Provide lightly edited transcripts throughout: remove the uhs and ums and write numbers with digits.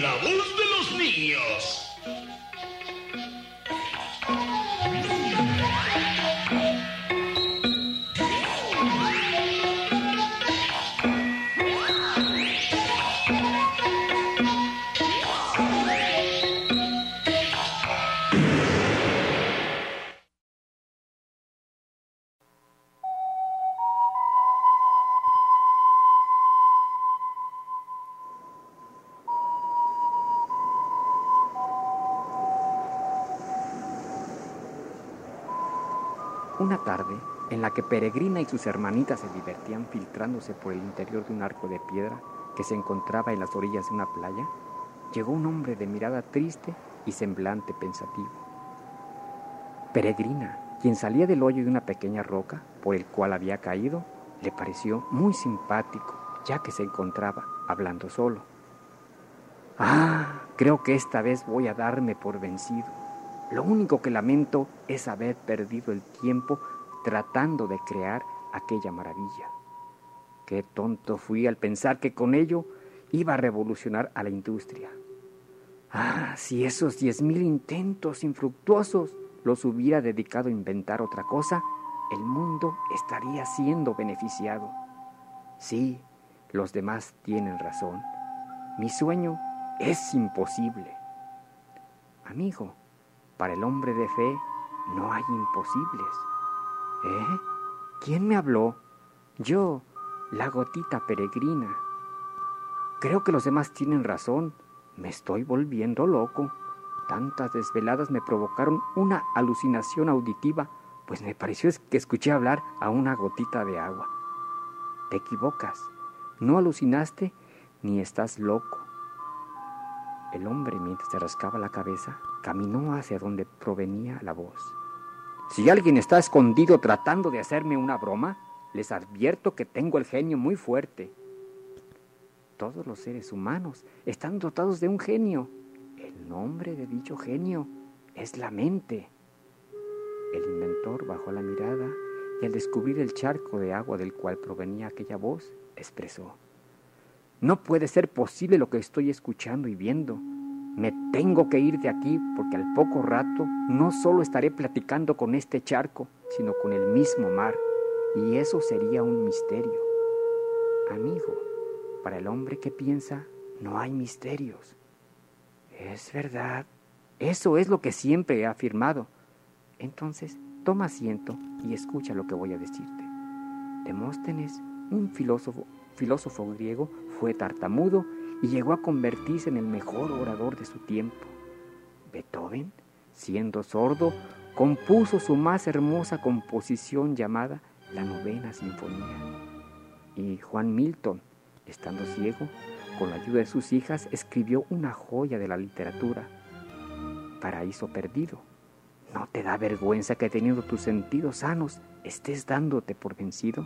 La voz de los niños. Una tarde, en la que Peregrina y sus hermanitas se divertían filtrándose por el interior de un arco de piedra que se encontraba en las orillas de una playa, llegó un hombre de mirada triste y semblante pensativo. Peregrina, quien salía del hoyo de una pequeña roca por el cual había caído, le pareció muy simpático, ya que se encontraba hablando solo. Creo que esta vez voy a darme por vencido. Lo único que lamento es haber perdido el tiempo tratando de crear aquella maravilla. Qué tonto fui al pensar que con ello iba a revolucionar a la industria. Si esos 10,000 intentos infructuosos los hubiera dedicado a inventar otra cosa, el mundo estaría siendo beneficiado. Sí, los demás tienen razón. Mi sueño es imposible. Amigo, para el hombre de fe no hay imposibles. ¿Quién me habló? Yo, la gotita peregrina. Creo que los demás tienen razón. Me estoy volviendo loco. Tantas desveladas me provocaron una alucinación auditiva, pues me pareció que escuché hablar a una gotita de agua. Te equivocas. No alucinaste ni estás loco. El hombre, mientras se rascaba la cabeza, caminó hacia donde provenía la voz. Si alguien está escondido tratando de hacerme una broma, les advierto que tengo el genio muy fuerte. Todos los seres humanos están dotados de un genio. El nombre de dicho genio es la mente. El inventor bajó la mirada y al descubrir el charco de agua del cual provenía aquella voz, expresó: No puede ser posible lo que estoy escuchando y viendo. Me tengo que ir de aquí porque al poco rato no solo estaré platicando con este charco, sino con el mismo mar, y eso sería un misterio. Amigo, para el hombre que piensa, no hay misterios. Es verdad, eso es lo que siempre he afirmado. Entonces, toma asiento y escucha lo que voy a decirte. Demóstenes, un filósofo griego, fue tartamudo y llegó a convertirse en el mejor orador de su tiempo. Beethoven, siendo sordo, compuso su más hermosa composición llamada la Novena Sinfonía. Y Juan Milton, estando ciego, con la ayuda de sus hijas, escribió una joya de la literatura, Paraíso Perdido. ¿No te da vergüenza que teniendo tus sentidos sanos estés dándote por vencido?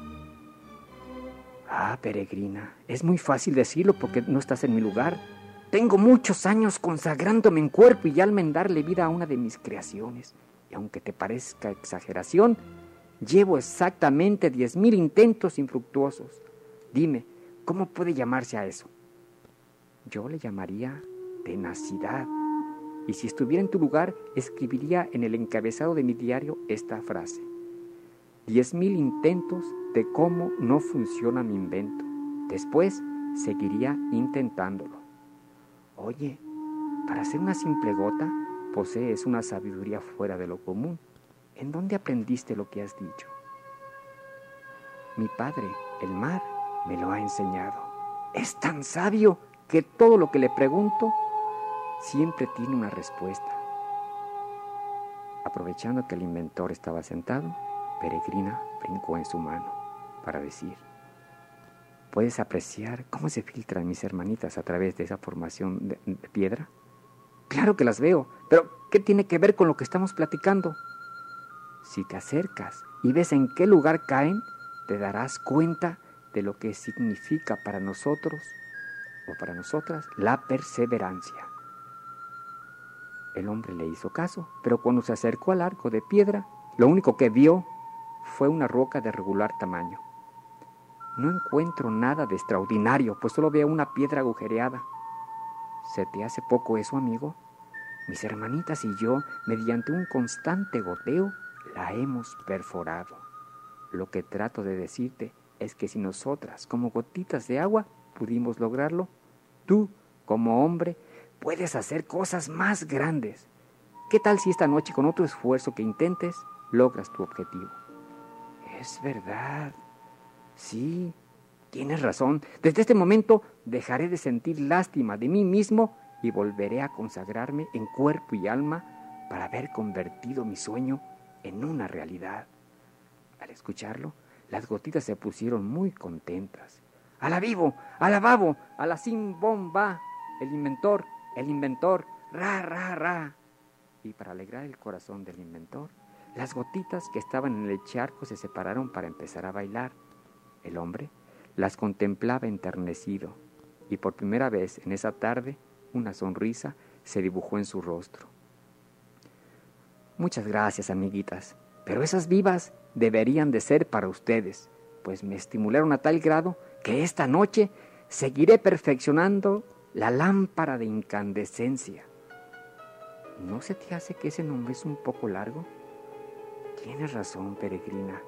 Peregrina, es muy fácil decirlo porque no estás en mi lugar. Tengo muchos años consagrándome en cuerpo y alma en darle vida a una de mis creaciones. Y aunque te parezca exageración, llevo exactamente 10,000 intentos infructuosos. Dime, ¿cómo puede llamarse a eso? Yo le llamaría tenacidad. Y si estuviera en tu lugar, escribiría en el encabezado de mi diario esta frase: 10,000 intentos de cómo no funciona mi invento. Después seguiría intentándolo. Oye, para ser una simple gota, posees una sabiduría fuera de lo común. ¿En dónde aprendiste lo que has dicho? Mi padre, el mar, me lo ha enseñado. Es tan sabio que todo lo que le pregunto siempre tiene una respuesta. Aprovechando que el inventor estaba sentado, Peregrina brincó en su mano para decir: ¿Puedes apreciar cómo se filtran mis hermanitas a través de esa formación de piedra? Claro que las veo, pero ¿qué tiene que ver con lo que estamos platicando? Si te acercas y ves en qué lugar caen, te darás cuenta de lo que significa para nosotros o para nosotras la perseverancia. El hombre le hizo caso, pero cuando se acercó al arco de piedra, lo único que vio fue una roca de regular tamaño. No encuentro nada de extraordinario, pues solo veo una piedra agujereada. ¿Se te hace poco eso, amigo? Mis hermanitas y yo, mediante un constante goteo, la hemos perforado. Lo que trato de decirte es que si nosotras, como gotitas de agua, pudimos lograrlo, tú, como hombre, puedes hacer cosas más grandes. ¿Qué tal si esta noche, con otro esfuerzo que intentes, logras tu objetivo? Es verdad. Sí, tienes razón. Desde este momento dejaré de sentir lástima de mí mismo y volveré a consagrarme en cuerpo y alma para haber convertido mi sueño en una realidad. Al escucharlo, las gotitas se pusieron muy contentas. ¡A la vivo! ¡A la babo! ¡A la sin bomba! El inventor, ra, ra, ra. Y para alegrar el corazón del inventor, las gotitas que estaban en el charco se separaron para empezar a bailar. El hombre las contemplaba enternecido, y por primera vez en esa tarde una sonrisa se dibujó en su rostro. Muchas gracias, amiguitas, pero esas vivas deberían de ser para ustedes, pues me estimularon a tal grado que esta noche seguiré perfeccionando la lámpara de incandescencia. ¿No se te hace que ese nombre es un poco largo? Tienes razón, peregrina.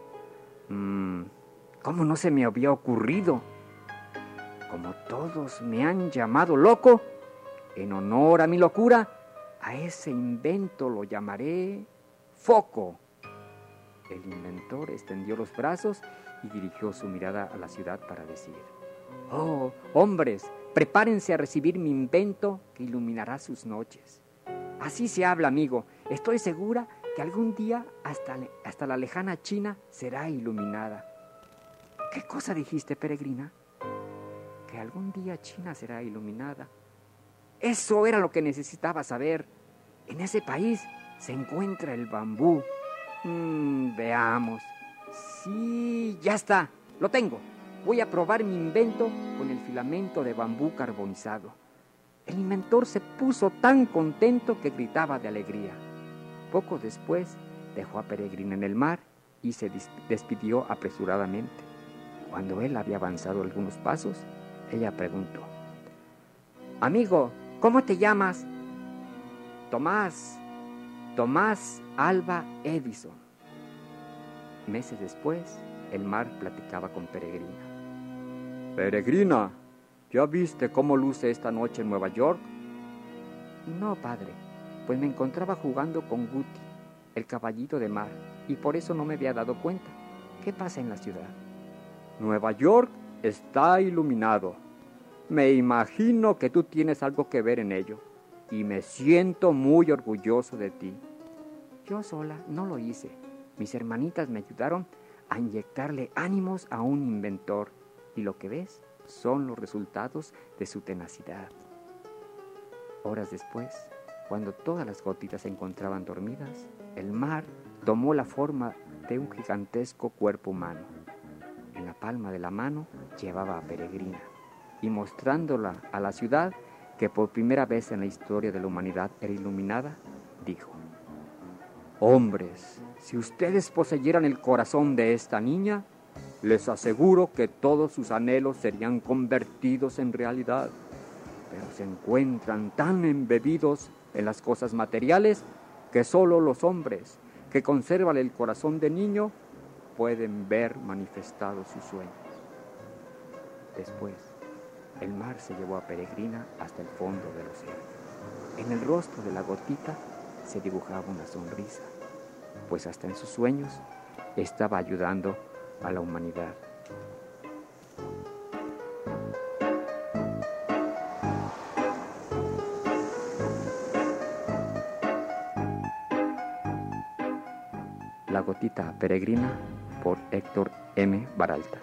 ¿Cómo no se me había ocurrido? Como todos me han llamado loco, en honor a mi locura, a ese invento lo llamaré foco. El inventor extendió los brazos y dirigió su mirada a la ciudad para decir: ¡Oh, hombres, prepárense a recibir mi invento que iluminará sus noches! Así se habla, amigo. Estoy segura que algún día hasta la lejana China será iluminada. ¿Qué cosa dijiste, peregrina? Que algún día China será iluminada. Eso era lo que necesitaba saber. En ese país se encuentra el bambú. Veamos. Sí, ya está. Lo tengo. Voy a probar mi invento con el filamento de bambú carbonizado. El inventor se puso tan contento que gritaba de alegría. Poco después dejó a Peregrina en el mar y se despidió apresuradamente. Cuando él había avanzado algunos pasos, ella preguntó: Amigo, ¿cómo te llamas? Tomás Alva Edison. Meses después, el mar platicaba con Peregrina. Peregrina, ¿ya viste cómo luce esta noche en Nueva York? No, padre, pues me encontraba jugando con Guti, el caballito de mar, y por eso no me había dado cuenta. ¿Qué pasa en la ciudad? Nueva York está iluminado. Me imagino que tú tienes algo que ver en ello, y me siento muy orgulloso de ti. Yo sola no lo hice. Mis hermanitas me ayudaron a inyectarle ánimos a un inventor, y lo que ves son los resultados de su tenacidad. Horas después, cuando todas las gotitas se encontraban dormidas, el mar tomó la forma de un gigantesco cuerpo humano. En la palma de la mano llevaba a Peregrina, y mostrándola a la ciudad, que por primera vez en la historia de la humanidad era iluminada, dijo: Hombres, si ustedes poseyeran el corazón de esta niña, les aseguro que todos sus anhelos serían convertidos en realidad. Pero se encuentran tan embebidos en las cosas materiales que solo los hombres que conservan el corazón de niño pueden ver manifestados sus sueños. Después, el mar se llevó a Peregrina hasta el fondo del océano. En el rostro de la gotita se dibujaba una sonrisa, pues hasta en sus sueños estaba ayudando a la humanidad. La gotita peregrina, por Héctor M. Baralta.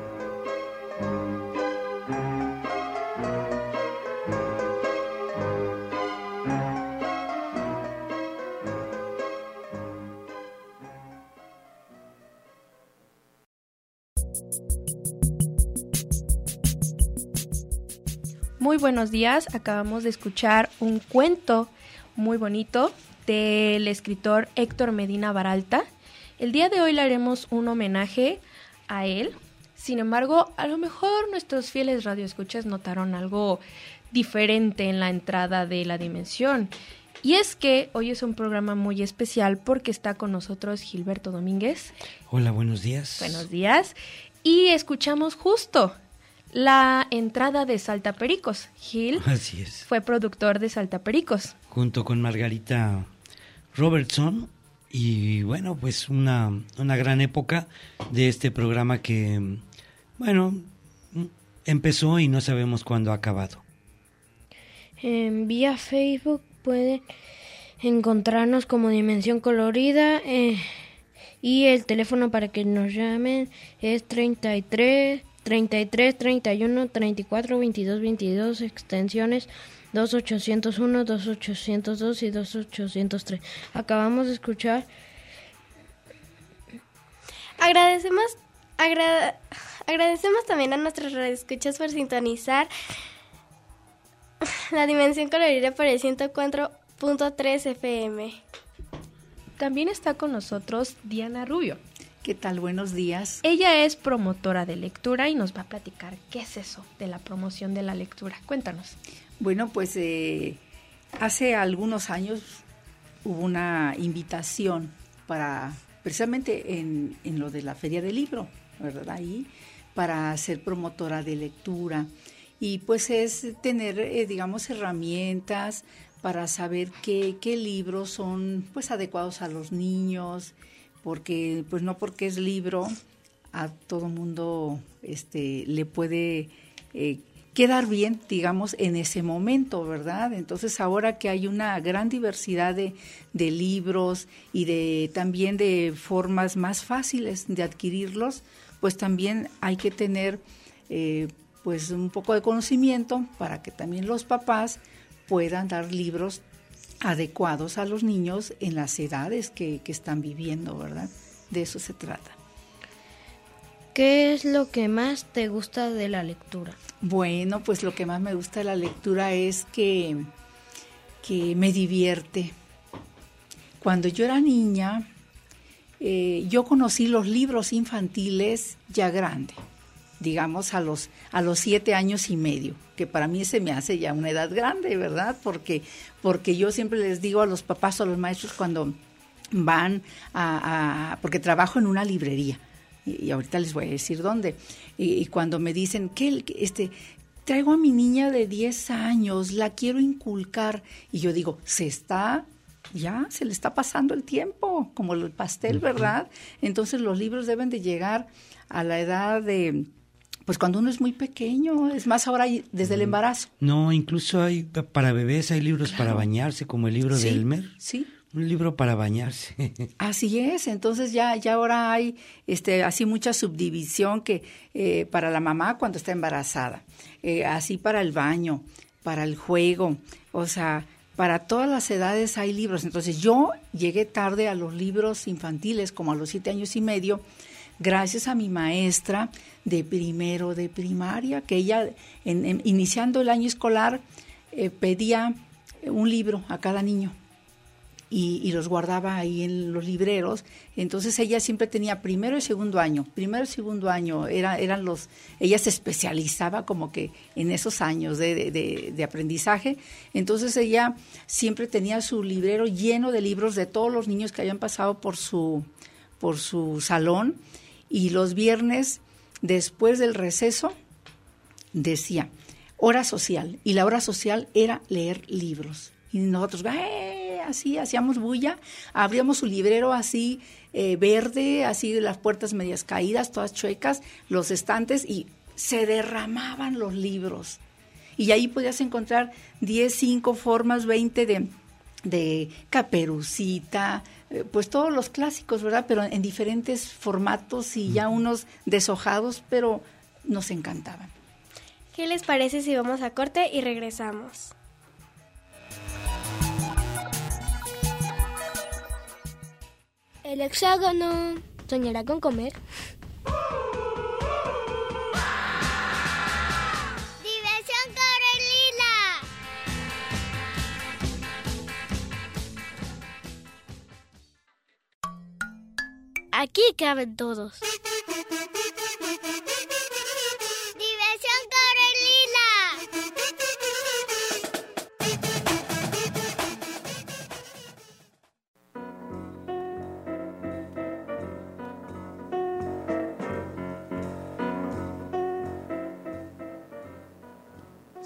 Muy buenos días, acabamos de escuchar un cuento muy bonito del escritor Héctor Medina Baralta. El día de hoy le haremos un homenaje a él. Sin embargo, a lo mejor nuestros fieles radioescuchas notaron algo diferente en la entrada de La Dimensión. Y es que hoy es un programa muy especial porque está con nosotros Gilberto Domínguez. Hola, buenos días. Buenos días. Y escuchamos justo la entrada de Saltapericos. Gil Así es. Fue productor de Saltapericos. Junto con Margarita Robertson. Y bueno, pues una gran época de este programa que, bueno, empezó y no sabemos cuándo ha acabado. Vía Facebook pueden encontrarnos como Dimensión Colorida y el teléfono para que nos llamen es 33 31 34 22 22, extensiones 2801, 2802 y 2803. Acabamos de escuchar. Agradecemos también a nuestros radioescuchas por sintonizar La Dimensión Colorida por el 104.3 FM. También está con nosotros Diana Rubio. ¿Qué tal? Buenos días. Ella es promotora de lectura y nos va a platicar qué es eso de la promoción de la lectura. Cuéntanos. Bueno, pues hace algunos años hubo una invitación para, precisamente en lo de la Feria del Libro, ¿verdad? Ahí, para ser promotora de lectura. Y pues es tener, digamos, herramientas para saber qué libros son pues adecuados a los niños, porque pues no porque es libro a todo mundo le puede quedar bien, digamos, en ese momento, ¿verdad? Entonces ahora que hay una gran diversidad de libros y también de formas más fáciles de adquirirlos, pues también hay que tener pues un poco de conocimiento para que también los papás puedan dar libros adecuados a los niños en las edades que están viviendo, ¿verdad? De eso se trata. ¿Qué es lo que más te gusta de la lectura? Bueno, pues lo que más me gusta de la lectura es que me divierte. Cuando yo era niña, yo conocí los libros infantiles ya grande, digamos a los 7 años y medio, que para mí se me hace ya una edad grande, ¿verdad? Porque yo siempre les digo a los papás o a los maestros cuando van porque trabajo en una librería, y ahorita les voy a decir dónde, y cuando me dicen que traigo a mi niña de 10 años, la quiero inculcar, y yo digo, se le está pasando el tiempo, como el pastel, ¿verdad? Entonces los libros deben de llegar a la edad de, pues cuando uno es muy pequeño, es más ahora desde el embarazo. No, incluso hay para bebés, hay libros para bañarse, como el libro de Elmer. Sí. Un libro para bañarse. Así es, entonces ya ahora hay así mucha subdivisión que para la mamá cuando está embarazada, así para el baño, para el juego, o sea, para todas las edades hay libros. Entonces yo llegué tarde a los libros infantiles, como a los 7 años y medio, gracias a mi maestra de primero de primaria, que ella iniciando el año escolar pedía un libro a cada niño. Y los guardaba ahí en los libreros. Entonces ella siempre tenía primero y segundo año. Ella se especializaba como que en esos años de aprendizaje. Entonces ella siempre tenía su librero lleno de libros de todos los niños que habían pasado por su salón. Y los viernes, después del receso, decía hora social. Y la hora social era leer libros. Y nosotros, así hacíamos bulla, abríamos su librero así verde, así las puertas medias caídas, todas chuecas, los estantes, y se derramaban los libros. Y ahí podías encontrar 10, 5 formas, 20 de Caperucita, pues todos los clásicos, ¿verdad? Pero en diferentes formatos y ya unos deshojados, pero nos encantaban. ¿Qué les parece si vamos a corte y regresamos? El hexágono soñará con comer. ¡Diversión Carolina! Aquí caben todos.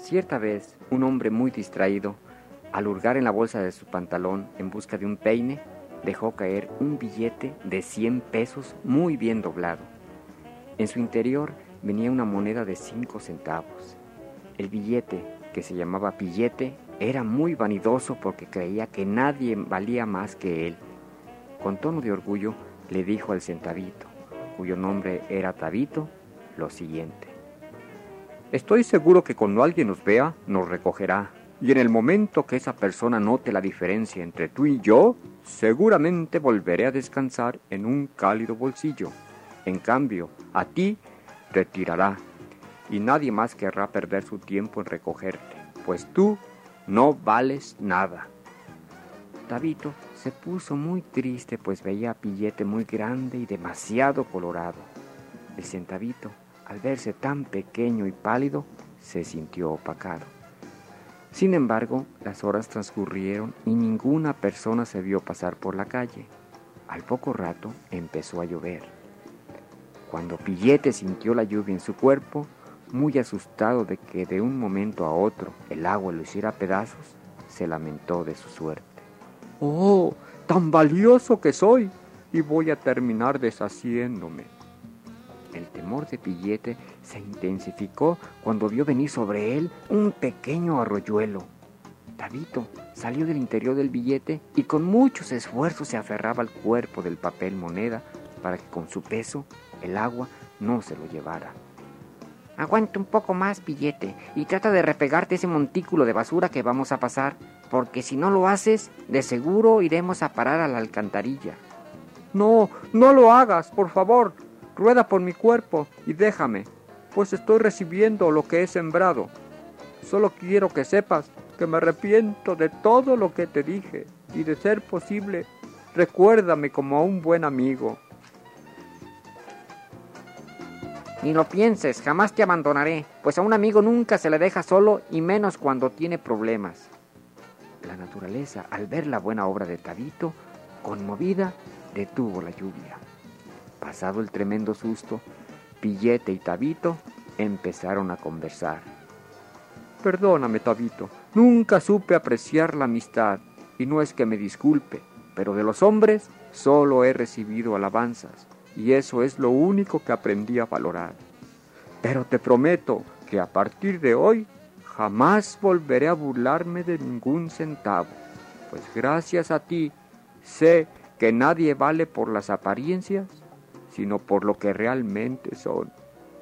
Cierta vez, un hombre muy distraído, al hurgar en la bolsa de su pantalón en busca de un peine, dejó caer un billete de 100 pesos muy bien doblado. En su interior venía una moneda de 5 centavos. El billete, que se llamaba Pillete, era muy vanidoso porque creía que nadie valía más que él. Con tono de orgullo le dijo al centavito, cuyo nombre era Tabito, lo siguiente: estoy seguro que cuando alguien nos vea, nos recogerá, y en el momento que esa persona note la diferencia entre tú y yo, seguramente volveré a descansar en un cálido bolsillo. En cambio, a ti te tirará, y nadie más querrá perder su tiempo en recogerte, pues tú no vales nada. Tabito se puso muy triste, pues veía a Pillete muy grande y demasiado colorado. El centavito, al verse tan pequeño y pálido, se sintió opacado. Sin embargo, las horas transcurrieron y ninguna persona se vio pasar por la calle. Al poco rato empezó a llover. Cuando Pillete sintió la lluvia en su cuerpo, muy asustado de que de un momento a otro el agua lo hiciera pedazos, se lamentó de su suerte. ¡Oh, tan valioso que soy! Y voy a terminar deshaciéndome. El temor de Pillete se intensificó cuando vio venir sobre él un pequeño arroyuelo. Tabito salió del interior del billete y con muchos esfuerzos se aferraba al cuerpo del papel moneda para que con su peso el agua no se lo llevara. Aguanta un poco más, Pillete, y trata de repegarte ese montículo de basura que vamos a pasar, porque si no lo haces, de seguro iremos a parar a la alcantarilla. No, no lo hagas, por favor. Rueda por mi cuerpo y déjame, pues estoy recibiendo lo que he sembrado. Solo quiero que sepas que me arrepiento de todo lo que te dije, y de ser posible, recuérdame como a un buen amigo. Ni lo pienses, jamás te abandonaré, pues a un amigo nunca se le deja solo, y menos cuando tiene problemas. La naturaleza, al ver la buena obra de Tabito, conmovida, detuvo la lluvia. Pasado el tremendo susto, Pillete y Tabito empezaron a conversar. Perdóname, Tabito, nunca supe apreciar la amistad, y no es que me disculpe, pero de los hombres solo he recibido alabanzas, y eso es lo único que aprendí a valorar. Pero te prometo que a partir de hoy jamás volveré a burlarme de ningún centavo, pues gracias a ti sé que nadie vale por las apariencias, sino por lo que realmente son.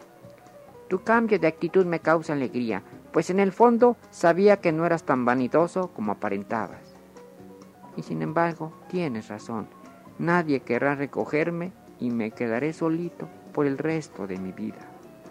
Tu cambio de actitud me causa alegría, pues en el fondo sabía que no eras tan vanidoso como aparentabas. Y sin embargo, tienes razón, nadie querrá recogerme y me quedaré solito por el resto de mi vida.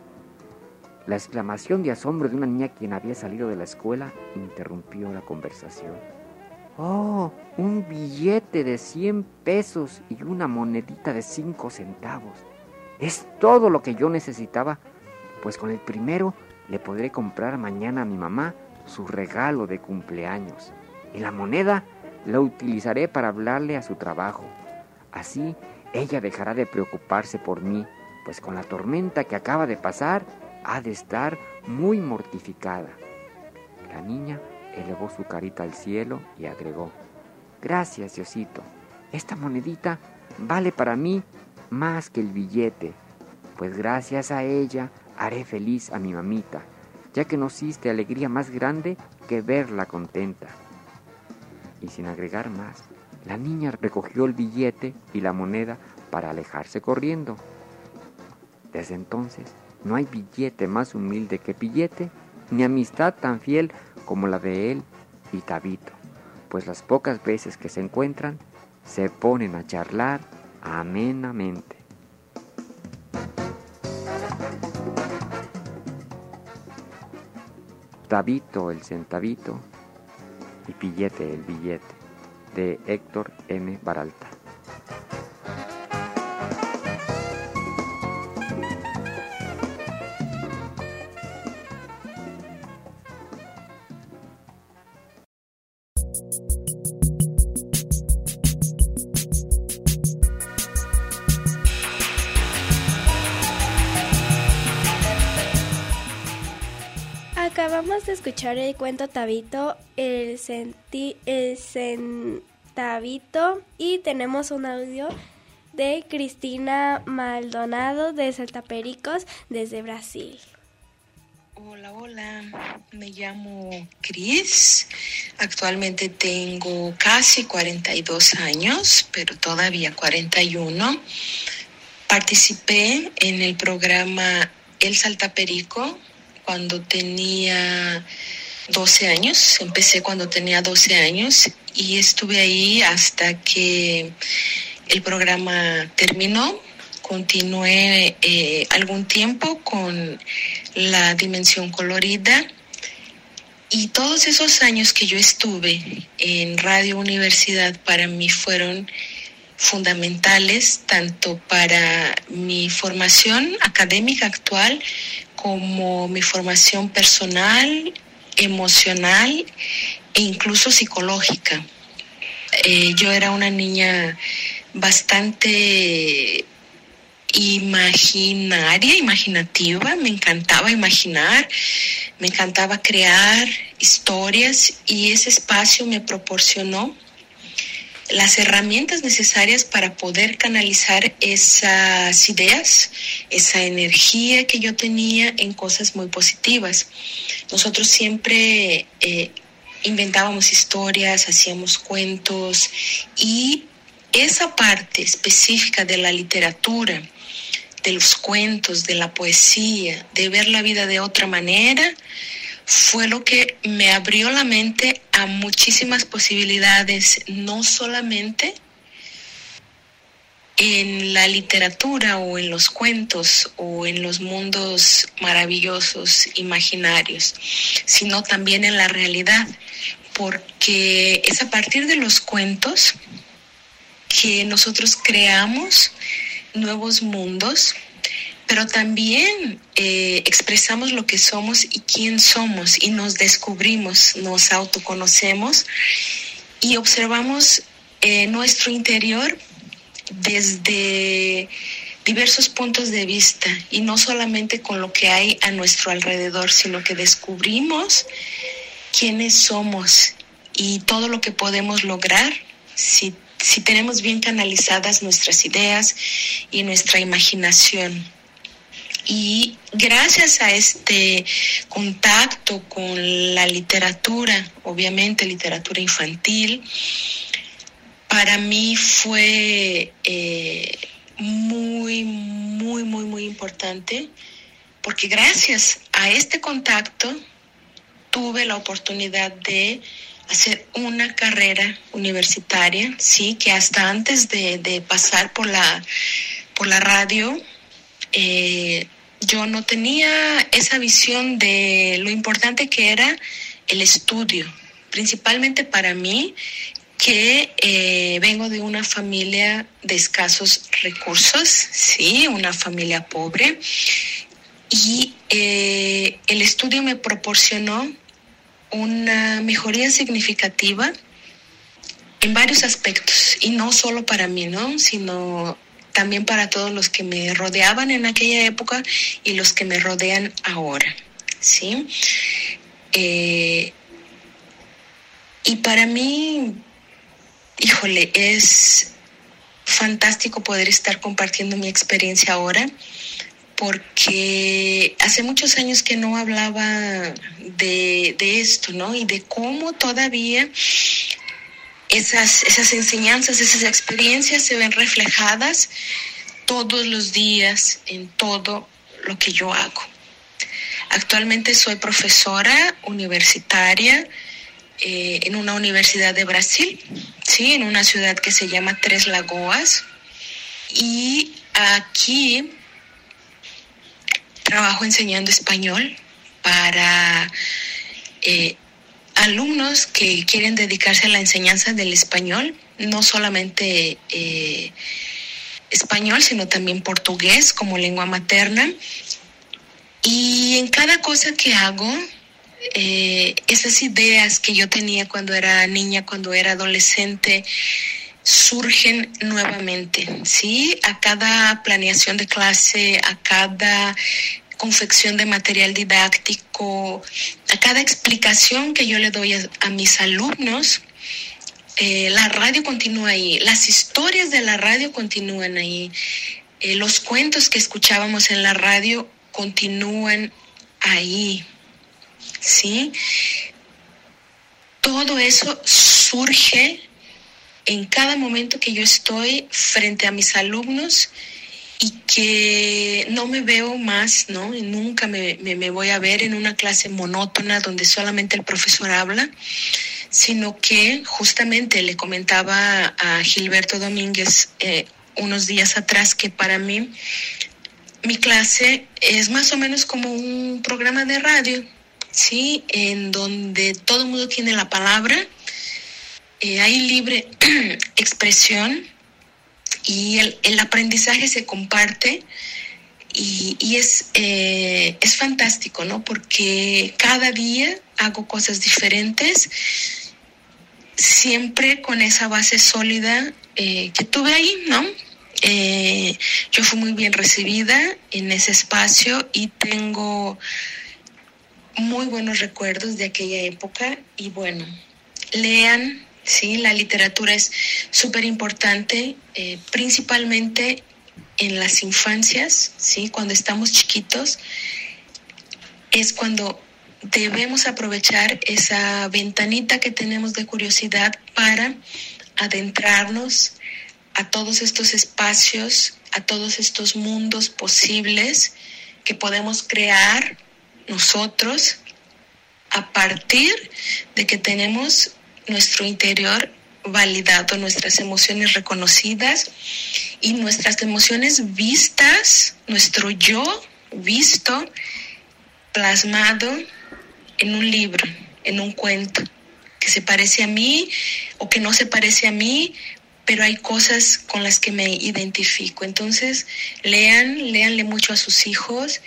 La exclamación de asombro de una niña quien había salido de la escuela interrumpió la conversación. ¡Oh! Un billete de 100 pesos y una monedita de 5 centavos. Es todo lo que yo necesitaba, pues con el primero le podré comprar mañana a mi mamá su regalo de cumpleaños. Y la moneda la utilizaré para hablarle a su trabajo. Así ella dejará de preocuparse por mí, pues con la tormenta que acaba de pasar, ha de estar muy mortificada. La niña elevó su carita al cielo y agregó: gracias, Diosito, esta monedita vale para mí más que el billete, pues gracias a ella haré feliz a mi mamita, ya que no existe alegría más grande que verla contenta. Y sin agregar más, la niña recogió el billete y la moneda para alejarse corriendo. Desde entonces, no hay billete más humilde que Pillete, ni amistad tan fiel como la de él y Tabito, pues las pocas veces que se encuentran, se ponen a charlar amenamente. Tabito el centavito y Pillete el billete, de Héctor M. Baralta. Acabamos Acabamos de escuchar el cuento Tabito, el centavito, y tenemos un audio de Cristina Maldonado de Saltapericos desde Brasil. Hola, me llamo Cris, actualmente tengo casi 42 años, pero todavía 41. Participé en el programa El Saltaperico cuando tenía 12 años, empecé cuando tenía 12 años y estuve ahí hasta que el programa terminó. Continué algún tiempo con la Dimensión Colorida y todos esos años que yo estuve en Radio Universidad para mí fueron fundamentales tanto para mi formación académica actual como mi formación personal, emocional e incluso psicológica. Yo era una niña bastante imaginativa, me encantaba imaginar, me encantaba crear historias y ese espacio me proporcionó las herramientas necesarias para poder canalizar esas ideas, esa energía que yo tenía en cosas muy positivas. Nosotros siempre inventábamos historias, hacíamos cuentos y esa parte específica de la literatura, de los cuentos, de la poesía, de ver la vida de otra manera, fue lo que me abrió la mente a muchísimas posibilidades, no solamente en la literatura o en los cuentos o en los mundos maravillosos, imaginarios, sino también en la realidad, porque es a partir de los cuentos que nosotros creamos nuevos mundos, pero también expresamos lo que somos y quién somos y nos descubrimos, nos autoconocemos y observamos nuestro interior desde diversos puntos de vista y no solamente con lo que hay a nuestro alrededor, sino que descubrimos quiénes somos y todo lo que podemos lograr si tenemos bien canalizadas nuestras ideas y nuestra imaginación. Y gracias a este contacto con la literatura, obviamente literatura infantil, para mí fue muy importante, porque gracias a este contacto tuve la oportunidad de hacer una carrera universitaria, sí, que hasta antes de pasar por la radio, yo no tenía esa visión de lo importante que era el estudio, principalmente para mí, que vengo de una familia de escasos recursos, sí, una familia pobre, y el estudio me proporcionó una mejoría significativa en varios aspectos, y no solo para mí, ¿no?, sino también para todos los que me rodeaban en aquella época y los que me rodean ahora, ¿sí? Y para mí, híjole, es fantástico poder estar compartiendo mi experiencia ahora, porque hace muchos años que no hablaba de esto, ¿no? Y de cómo todavía esas enseñanzas, esas experiencias se ven reflejadas todos los días en todo lo que yo hago. Actualmente soy profesora universitaria en una universidad de Brasil, ¿sí? En una ciudad que se llama Tres Lagoas, y aquí trabajo enseñando español para alumnos que quieren dedicarse a la enseñanza del español, no solamente español, sino también portugués como lengua materna. Y en cada cosa que hago, esas ideas que yo tenía cuando era niña, cuando era adolescente, surgen nuevamente, ¿sí? A cada planeación de clase, a cada confección de material didáctico, a cada explicación que yo le doy a mis alumnos. La radio continúa ahí, las historias de la radio continúan ahí, los cuentos que escuchábamos en la radio continúan ahí, ¿sí? Todo eso surge en cada momento que yo estoy frente a mis alumnos y que no me veo más, ¿no? Nunca me voy a ver en una clase monótona donde solamente el profesor habla, sino que justamente le comentaba a Gilberto Domínguez unos días atrás que para mí mi clase es más o menos como un programa de radio, ¿sí? En donde todo el mundo tiene la palabra, hay libre expresión y el aprendizaje se comparte y es fantástico, ¿no? Porque cada día hago cosas diferentes, siempre con esa base sólida que tuve ahí, ¿no? Yo fui muy bien recibida en ese espacio y tengo muy buenos recuerdos de aquella época. Y bueno, lean, sí, la literatura es súper importante, principalmente en las infancias, sí, cuando estamos chiquitos, es cuando debemos aprovechar esa ventanita que tenemos de curiosidad para adentrarnos a todos estos espacios, a todos estos mundos posibles que podemos crear nosotros a partir de que tenemos nuestro interior validado, nuestras emociones reconocidas y nuestras emociones vistas, nuestro yo visto, plasmado en un libro, en un cuento, que se parece a mí o que no se parece a mí, pero hay cosas con las que me identifico. Entonces, léanle mucho a sus hijos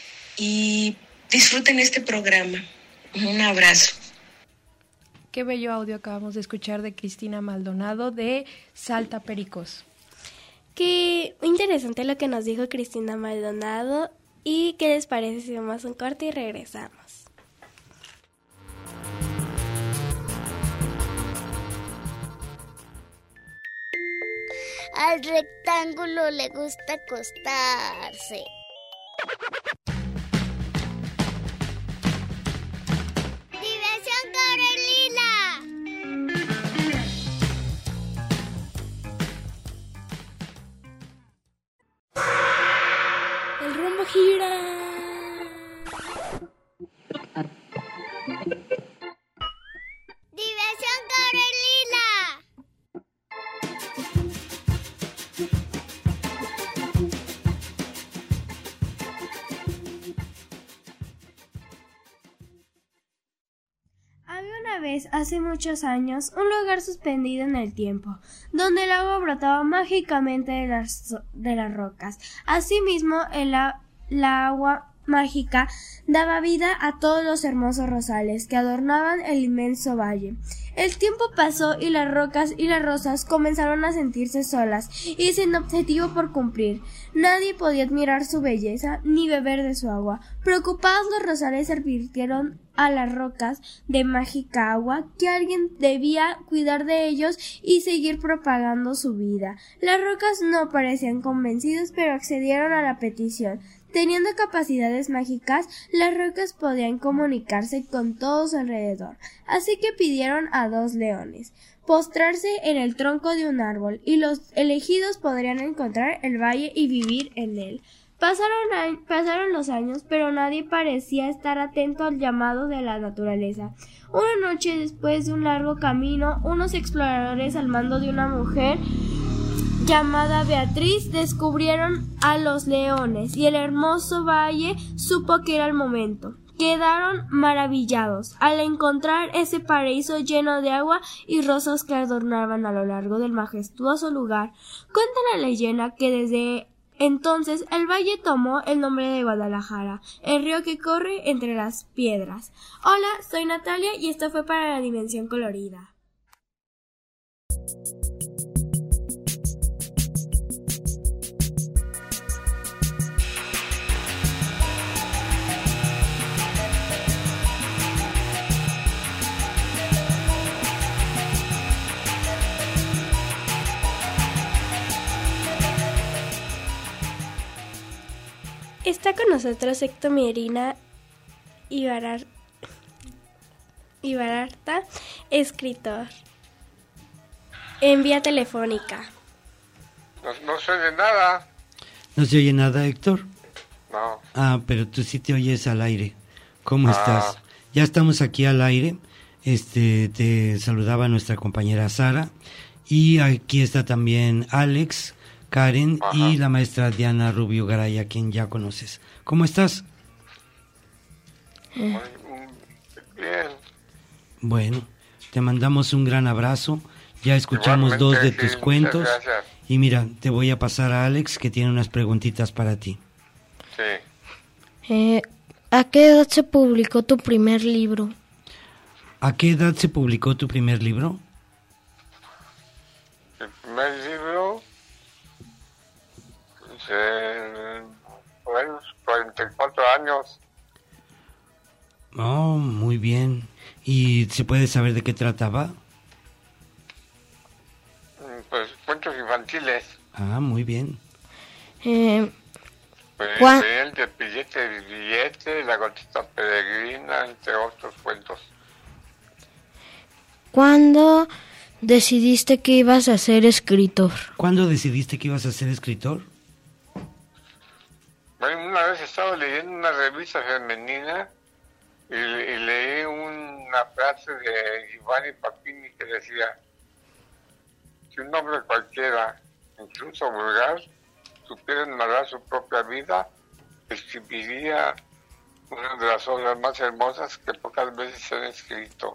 y disfruten este programa. Un abrazo. Qué bello audio acabamos de escuchar de Cristina Maldonado de Salta Pericos. Qué interesante lo que nos dijo Cristina Maldonado. ¿Y qué les parece si vamos a un corte y regresamos? Al rectángulo le gusta acostarse. ¡Diversión Corelila! El rumbo gira. ¡Diversión Corelila! Había una vez, hace muchos años, un lugar suspendido en el tiempo, donde el agua brotaba mágicamente de las rocas. Asimismo, la agua mágica daba vida a todos los hermosos rosales que adornaban el inmenso valle. El tiempo pasó y las rocas y las rosas comenzaron a sentirse solas y sin objetivo por cumplir. Nadie podía admirar su belleza ni beber de su agua. Preocupados, los rosales advirtieron a las rocas de mágica agua que alguien debía cuidar de ellos y seguir propagando su vida. Las rocas no parecían convencidos, pero accedieron a la petición. Teniendo capacidades mágicas, las rocas podían comunicarse con todos alrededor, así que pidieron a 2 leones postrarse en el tronco de un árbol, y los elegidos podrían encontrar el valle y vivir en él. Pasaron los años, pero nadie parecía estar atento al llamado de la naturaleza. Una noche, después de un largo camino, unos exploradores al mando de una mujer llamada Beatriz descubrieron a los leones y el hermoso valle supo que era el momento. Quedaron maravillados al encontrar ese paraíso lleno de agua y rosas que adornaban a lo largo del majestuoso lugar. Cuenta la leyenda que desde entonces el valle tomó el nombre de Guadalajara, el río que corre entre las piedras. Hola, soy Natalia y esto fue para la Dimensión Colorida. Está con nosotros Héctor Mierina Ibararta, escritor. En vía telefónica. No se oye nada. ¿No se oye nada, Héctor? No. Ah, pero tú sí te oyes al aire. ¿Cómo estás? Ya estamos aquí al aire. Te saludaba nuestra compañera Sara. Y aquí está también Alex, Karen y la maestra Diana Rubio Garay, a quien ya conoces. ¿Cómo estás? Bien. Bueno, te mandamos un gran abrazo. Ya escuchamos dos de tus cuentos. Gracias. Y mira, te voy a pasar a Alex, que tiene unas preguntitas para ti. Sí. ¿A qué edad se publicó tu primer libro? ¿A qué edad se publicó tu primer libro? El primer libro, por los 44 años. Oh, muy bien. ¿Y se puede saber de qué trataba? Pues cuentos infantiles. Ah, muy bien. Pues el de billete, la gotita peregrina, entre otros cuentos. ¿Cuándo decidiste que ibas a ser escritor? ¿Cuándo decidiste que ibas a ser escritor? Bueno, una vez estaba leyendo una revista femenina y leí una frase de Giovanni Papini que decía: si un hombre cualquiera, incluso vulgar, supiera narrar su propia vida, escribiría una de las obras más hermosas que pocas veces se han escrito.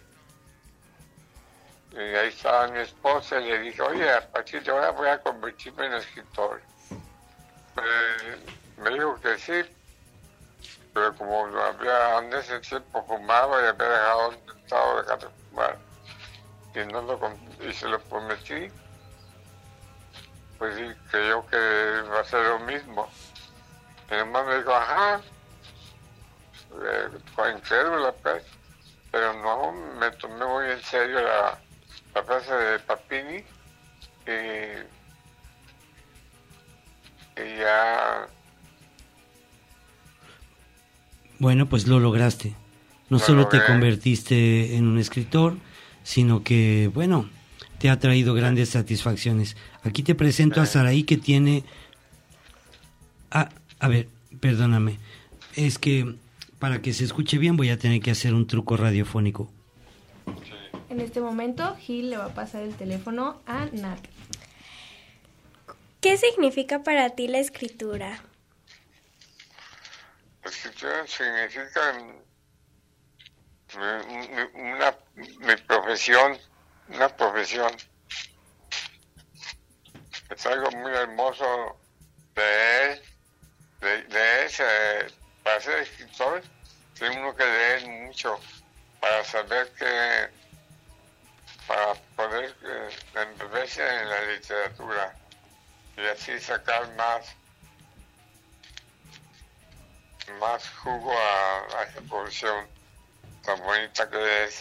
Y ahí estaba mi esposa y le dije: oye, a partir de ahora voy a convertirme en escritor. Me dijo que sí, pero como en ese tiempo fumaba y había intentado dejar de fumar y se lo prometí, pues sí, creyó que iba a ser lo mismo. Mi mamá me dijo: ajá, incrédula, pues, pero no, me tomé muy en serio la frase de Papini y ya. Bueno, pues lo lograste. No solo te convertiste en un escritor, sino que, bueno, te ha traído grandes satisfacciones. Aquí te presento a Saraí, que tiene... a ver, perdóname. Es que para que se escuche bien voy a tener que hacer un truco radiofónico. En este momento, Gil le va a pasar el teléfono a Nat. ¿Qué significa para ti la escritura? La escritura significa mi profesión, una profesión. Es algo muy hermoso de para ser escritor, tiene uno que leer mucho para saber para poder embeberse en la literatura y así sacar más jugo a esa profesión tan bonita que es.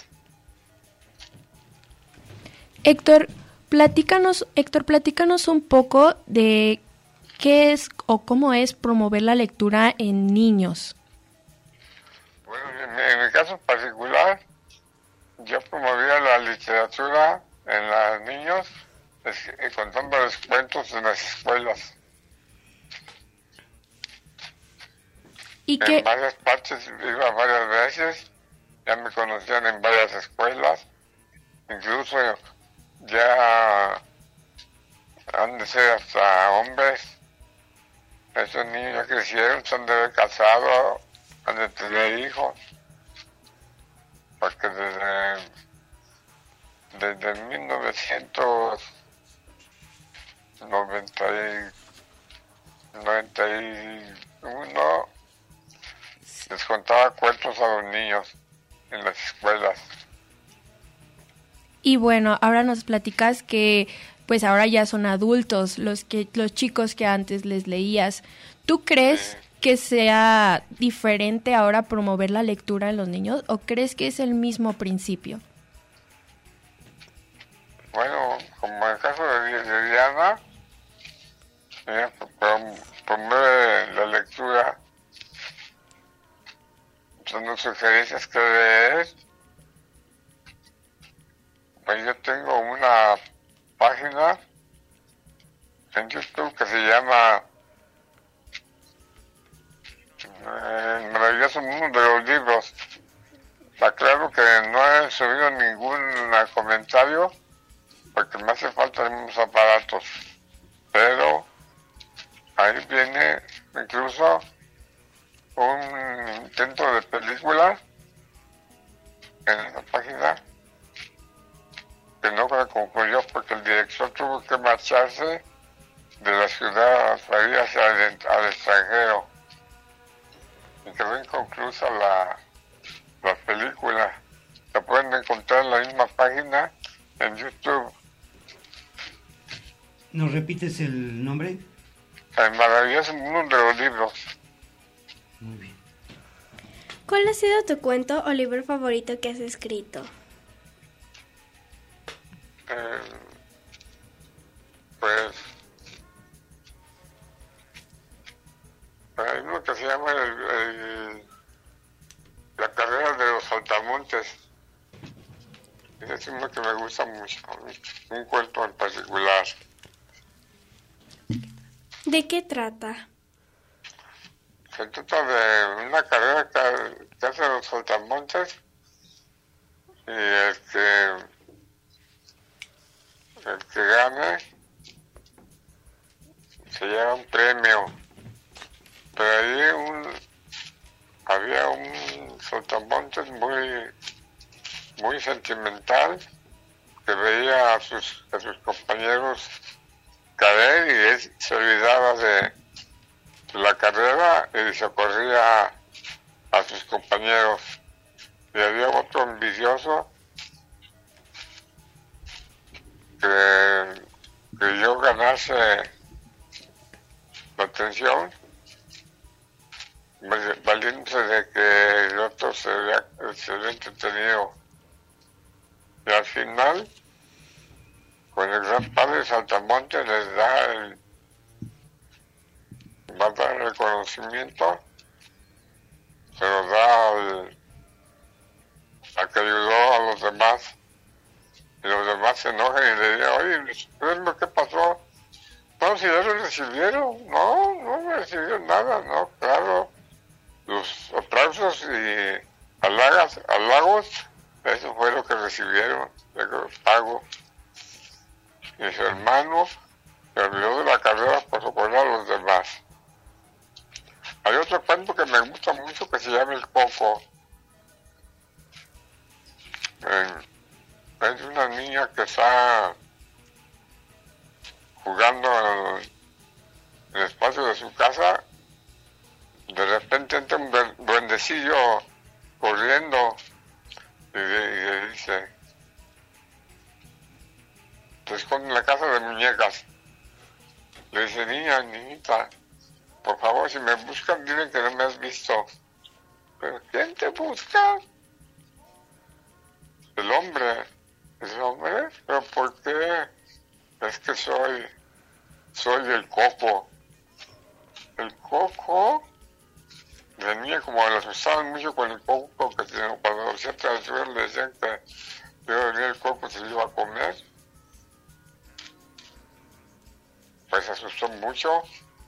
Héctor, platícanos un poco de qué es o cómo es promover la lectura en niños. Bueno, en mi caso particular, yo promovía la literatura en los niños contándoles cuentos en las escuelas. En varias partes iba varias veces, ya me conocían en varias escuelas, incluso ya han de ser hasta hombres. Esos niños ya crecieron, se han de haber casado, han de tener hijos, porque desde 1991 les contaba cuentos a los niños en las escuelas. Y bueno, ahora nos platicas que pues ahora ya son adultos los chicos que antes les leías. ¿Tú crees que sea diferente ahora promover la lectura en los niños o crees que es el mismo principio? Bueno, como en el caso de Diana, ella promueve la lectura con sugerencias que leer, pues yo tengo una página en YouTube que se llama El maravilloso mundo de los libros. Aclaro que no he subido ningún comentario porque me hace falta unos aparatos, pero ahí viene incluso un intento de película en esa página que no se concluyó porque el director tuvo que marcharse de la ciudad para ir al extranjero y quedó inconclusa la película. La pueden encontrar en la misma página en YouTube. ¿Nos repites el nombre? El maravilloso mundo de los libros. Muy bien. ¿Cuál ha sido tu cuento o libro favorito que has escrito? Pues hay uno que se llama La carrera de los saltamontes. Es uno que me gusta mucho, un cuento en particular. ¿De qué trata? Se trata de una carrera que hacen los saltamontes y el que gane se lleva un premio. Pero ahí había un saltamontes muy sentimental que veía a sus compañeros caer y él se olvidaba de la carrera y socorría a sus compañeros. Y había otro envidioso que yo ganase la atención, valiéndose de que el otro se había entretenido. Y al final, con el gran padre Saltamontes les va a dar el reconocimiento, se lo da al que ayudó a los demás. Y los demás se enojan y le dicen, oye, ¿qué pasó? No, si ya lo recibieron. No me recibieron nada, no, claro. Los aplausos y halagos, eso fue lo que recibieron, el pago. Y su hermano se olvidó de la carrera por socorrer a los demás. Hay otro cuento que me gusta mucho que se llama El Coco. Es una niña que está jugando en el espacio de su casa. De repente entra un duendecillo corriendo y le dice, te esconde en la casa de muñecas. Le dice, niñita, por favor, si me buscan, dile que no me has visto. ¿Pero quién te busca? El hombre. Dice, hombre, ¿pero por qué? Es que soy el Coco. El Coco, de niña, como le asustaban mucho con el Coco, que cuando hacía travesuras le decían que yo venía el Coco se lo iba a comer. Pues se asustó mucho.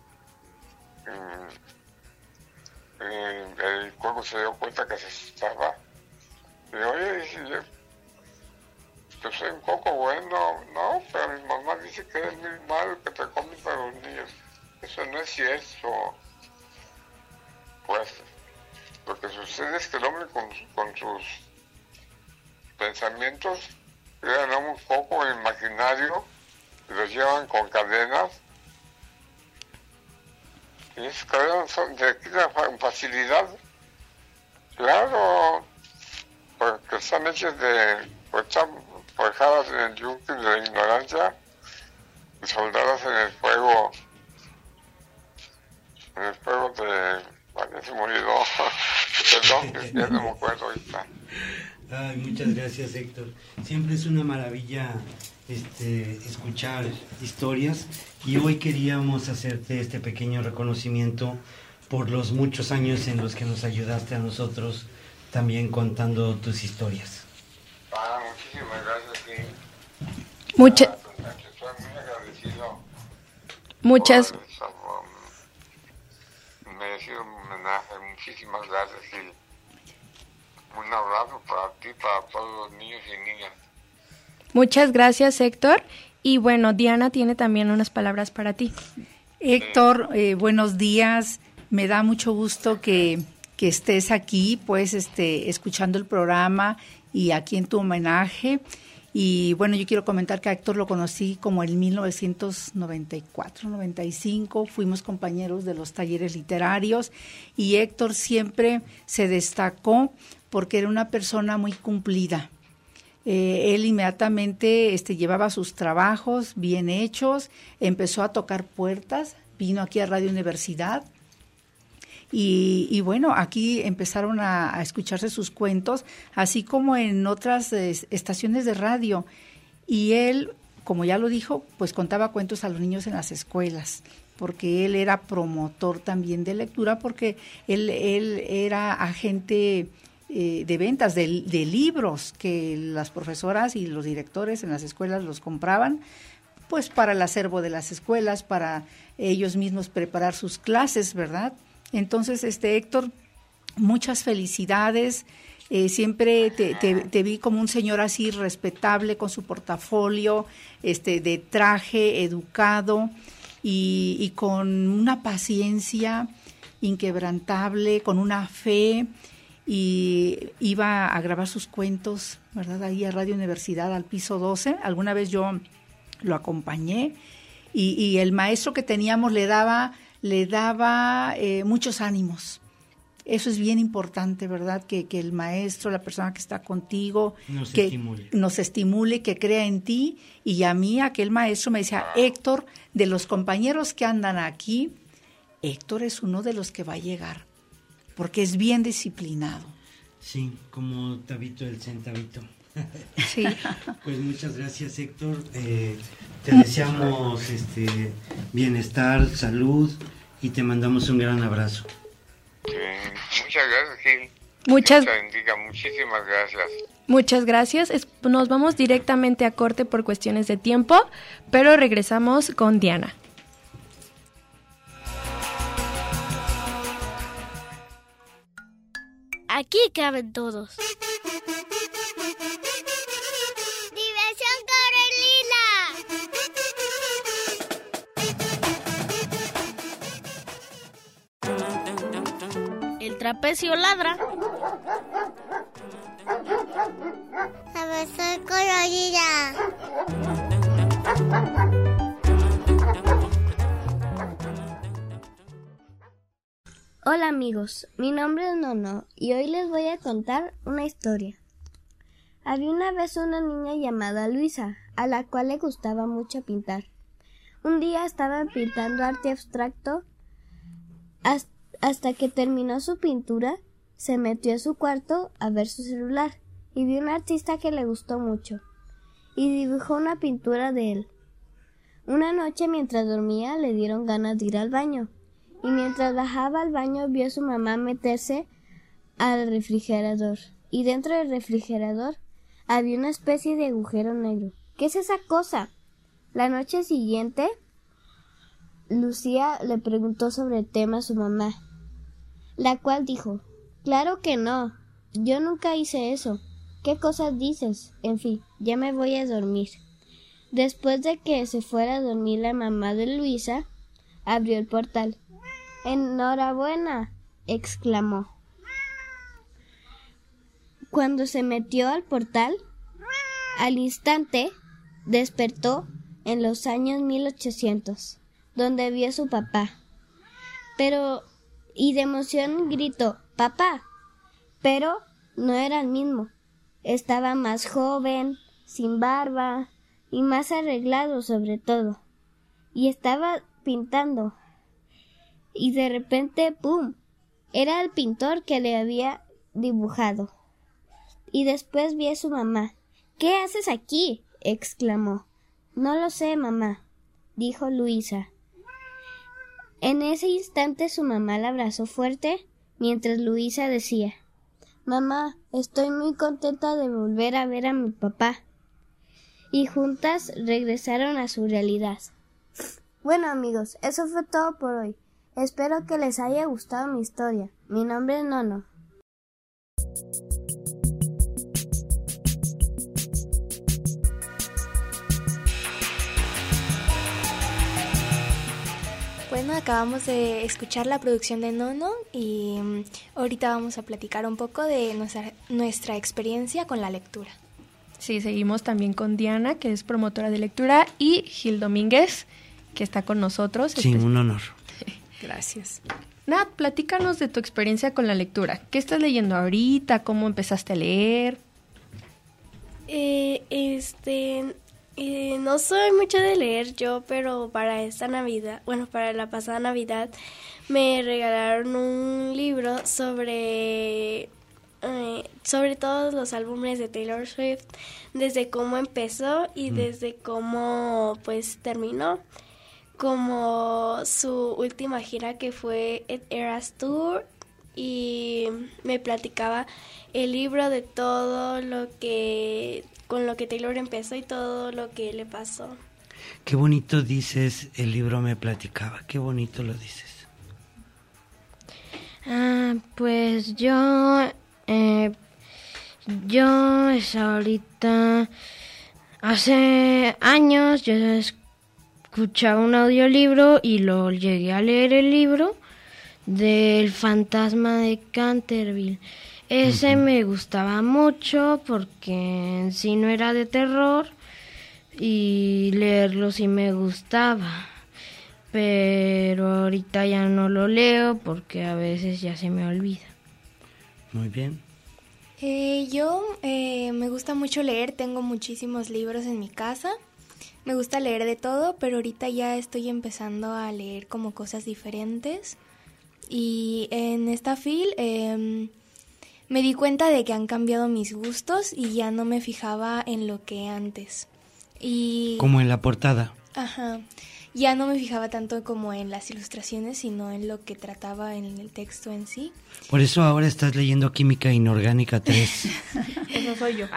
El Coco se dio cuenta que se asustaba. Y dijo, oye, yo soy un Coco bueno. No, pero mi mamá dice que eres muy malo, que te comes a los niños. Eso no es cierto. Pues lo que sucede es que el hombre con sus pensamientos crean a un Coco imaginario y los llevan con cadenas. Y esas cadenas son de aquí con facilidad. Claro, porque están hechas están forjadas en el yunque de la ignorancia y soldadas en el fuego de... Vale, se me olvidó. Perdón, ya no me acuerdo ahorita. Ay, muchas gracias, Héctor. Siempre es una maravilla escuchar historias y hoy queríamos hacerte este pequeño reconocimiento por los muchos años en los que nos ayudaste a nosotros también contando tus historias. Muchísimas gracias, sí. Muchas. Estoy muy agradecido. Muchas. Por el merecido homenaje. Muchísimas gracias, Gil. Un abrazo para ti, para todos los niños y niñas. Muchas gracias, Héctor. Y bueno, Diana tiene también unas palabras para ti. Héctor, buenos días. Me da mucho gusto que estés aquí, pues, escuchando el programa y aquí en tu homenaje. Y bueno, yo quiero comentar que a Héctor lo conocí como en 1994, 95. Fuimos compañeros de los talleres literarios y Héctor siempre se destacó porque era una persona muy cumplida. Él inmediatamente llevaba sus trabajos bien hechos, empezó a tocar puertas, vino aquí a Radio Universidad y bueno, aquí empezaron a escucharse sus cuentos, así como en otras estaciones de radio. Y él, como ya lo dijo, pues contaba cuentos a los niños en las escuelas, porque él era promotor también de lectura, porque él era agente de ventas de libros que las profesoras y los directores en las escuelas los compraban, pues para el acervo de las escuelas, para ellos mismos preparar sus clases, ¿verdad? Entonces, Héctor, muchas felicidades. Siempre te vi como un señor así respetable, con su portafolio, de traje, educado y con una paciencia inquebrantable, con una fe. Y iba a grabar sus cuentos, ¿verdad? Ahí a Radio Universidad, al piso 12. Alguna vez yo lo acompañé y el maestro que teníamos le daba muchos ánimos. Eso es bien importante, ¿verdad? Que el maestro, la persona que está contigo, nos estimule, que crea en ti. Y a mí aquel maestro me decía, Héctor, de los compañeros que andan aquí, Héctor es uno de los que va a llegar, porque es bien disciplinado. Sí, como Tabito el Centavito. Sí. Pues muchas gracias, Héctor. Te deseamos bienestar, salud y te mandamos un gran abrazo. Muchas gracias, Gil. Muchas bendiga. Muchísimas gracias. Muchas gracias. Nos vamos directamente a corte por cuestiones de tiempo, pero regresamos con Diana. Aquí caben todos. ¡Diversión Corelina! El trapecio ladra. ¡Diversión Corelina! Hola amigos, mi nombre es Nono y hoy les voy a contar una historia. Había una vez una niña llamada Luisa, a la cual le gustaba mucho pintar. Un día estaba pintando arte abstracto hasta que terminó su pintura, se metió a su cuarto a ver su celular y vio un artista que le gustó mucho y dibujó una pintura de él. Una noche mientras dormía le dieron ganas de ir al baño. Y mientras bajaba al baño vio a su mamá meterse al refrigerador. Y dentro del refrigerador había una especie de agujero negro. ¿Qué es esa cosa? La noche siguiente, Lucía le preguntó sobre el tema a su mamá, la cual dijo, claro que no, yo nunca hice eso. ¿Qué cosas dices? En fin, ya me voy a dormir. Después de que se fuera a dormir la mamá de Luisa, abrió el portal. ¡Enhorabuena!, exclamó. Cuando se metió al portal, al instante despertó en los años 1800, donde vio a su papá. Y de emoción gritó, ¡papá! Pero no era el mismo. Estaba más joven, sin barba y más arreglado sobre todo. Y estaba pintando. Y de repente, ¡pum!, era el pintor que le había dibujado. Y después vi a su mamá. ¿Qué haces aquí?, exclamó. No lo sé, mamá, dijo Luisa. En ese instante su mamá la abrazó fuerte, mientras Luisa decía, Mamá, estoy muy contenta de volver a ver a mi papá. Y juntas regresaron a su realidad. Bueno, amigos, eso fue todo por hoy. Espero que les haya gustado mi historia. Mi nombre es Nono. Bueno, acabamos de escuchar la producción de Nono y ahorita vamos a platicar un poco de nuestra experiencia con la lectura. Sí, seguimos también con Diana, que es promotora de lectura, y Gil Domínguez, que está con nosotros. Sí, un honor. Gracias. Nat, platícanos de tu experiencia con la lectura. ¿Qué estás leyendo ahorita? ¿Cómo empezaste a leer? No soy mucho de leer yo, pero para esta Navidad, para la pasada Navidad, me regalaron un libro sobre todos los álbumes de Taylor Swift, desde cómo empezó y desde cómo pues terminó, como su última gira que fue el Eras Tour, y me platicaba el libro de todo con lo que Taylor empezó y todo lo que le pasó. Qué bonito dices, el libro me platicaba, qué bonito lo dices. Pues yo ahorita, hace años yo escuchaba un audiolibro y lo llegué a leer el libro del fantasma de Canterville. Ese me gustaba mucho porque en sí no era de terror y leerlo sí me gustaba, pero ahorita ya no lo leo porque a veces ya se me olvida. Muy bien. Yo me gusta mucho leer, tengo muchísimos libros en mi casa, me gusta leer de todo, pero ahorita ya estoy empezando a leer como cosas diferentes y en esta fil me di cuenta de que han cambiado mis gustos y ya no me fijaba en lo que antes. Como en la portada. Ajá. Ya no me fijaba tanto como en las ilustraciones, sino en lo que trataba en el texto en sí. Por eso ahora estás leyendo Química Inorgánica 3. Eso soy yo.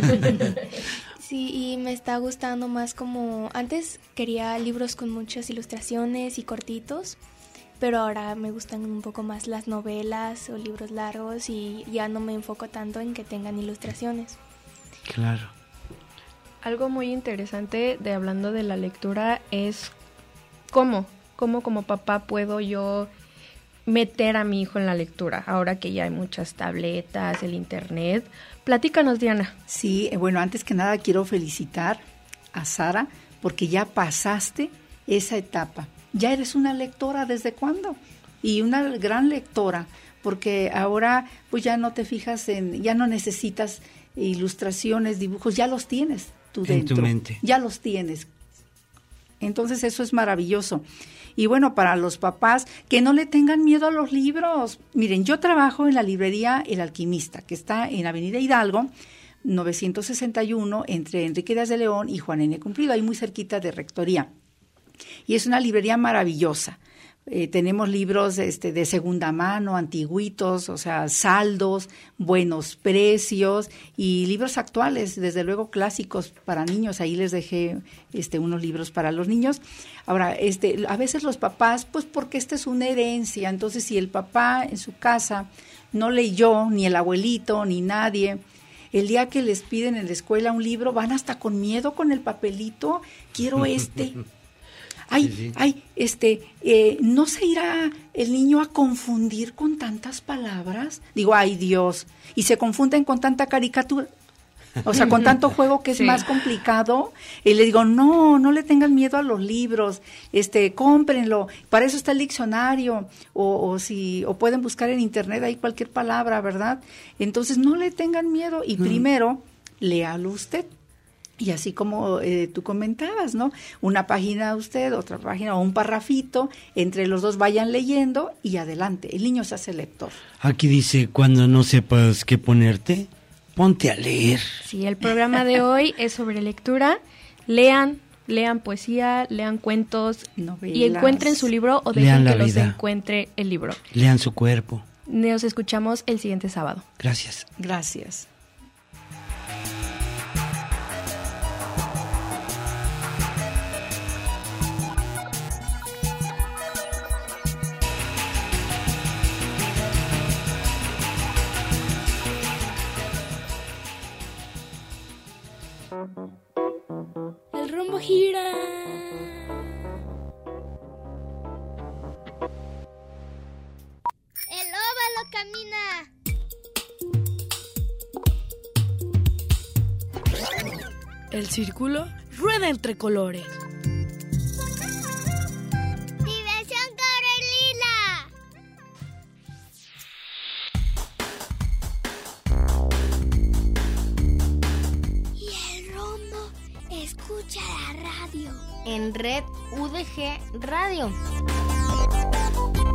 Sí, y me está gustando más como... Antes quería libros con muchas ilustraciones y cortitos, pero ahora me gustan un poco más las novelas o libros largos y ya no me enfoco tanto en que tengan ilustraciones. Claro. Algo muy interesante de hablando de la lectura es cómo como papá puedo yo meter a mi hijo en la lectura, ahora que ya hay muchas tabletas, el internet. Platícanos, Diana. Sí, bueno, antes que nada quiero felicitar a Sara porque ya pasaste esa etapa. Ya eres una lectora, ¿desde cuándo? Y una gran lectora, porque ahora pues ya no te fijas ya no necesitas ilustraciones, dibujos, ya los tienes tú dentro. En tu mente. Ya los tienes. Entonces eso es maravilloso. Y bueno, para los papás, que no le tengan miedo a los libros. Miren, yo trabajo en la librería El Alquimista, que está en Avenida Hidalgo, 961, entre Enrique Díaz de León y Juan N. Cumplido, ahí muy cerquita de Rectoría. Y es una librería maravillosa. Tenemos libros de segunda mano, antiguitos, o sea, saldos, buenos precios y libros actuales, desde luego clásicos para niños. Ahí les dejé unos libros para los niños. Ahora, a veces los papás, pues porque esta es una herencia, entonces si el papá en su casa no leyó, ni el abuelito, ni nadie, el día que les piden en la escuela un libro, van hasta con miedo con el papelito, quiero ¿no se irá el niño a confundir con tantas palabras? Digo, ay Dios, y se confunden con tanta caricatura, o sea, con tanto juego que es más complicado. Y le digo, no le tengan miedo a los libros, cómprenlo, para eso está el diccionario, o pueden buscar en internet ahí cualquier palabra, ¿verdad? Entonces no le tengan miedo y primero léalo usted. Y así como tú comentabas, ¿no? Una página usted, otra página o un parrafito, entre los dos vayan leyendo y adelante. El niño se hace lector. Aquí dice, cuando no sepas qué ponerte, ponte a leer. Sí, el programa de hoy es sobre lectura. Lean poesía, lean cuentos, novelas, y encuentren su libro o dejen que los encuentre el libro. Lean su cuerpo. Nos escuchamos el siguiente sábado. Gracias. Gracias. El rombo gira. El óvalo camina. El círculo rueda entre colores. Diversión Carolina. Y el rombo escucha la radio. En Red UDG Radio.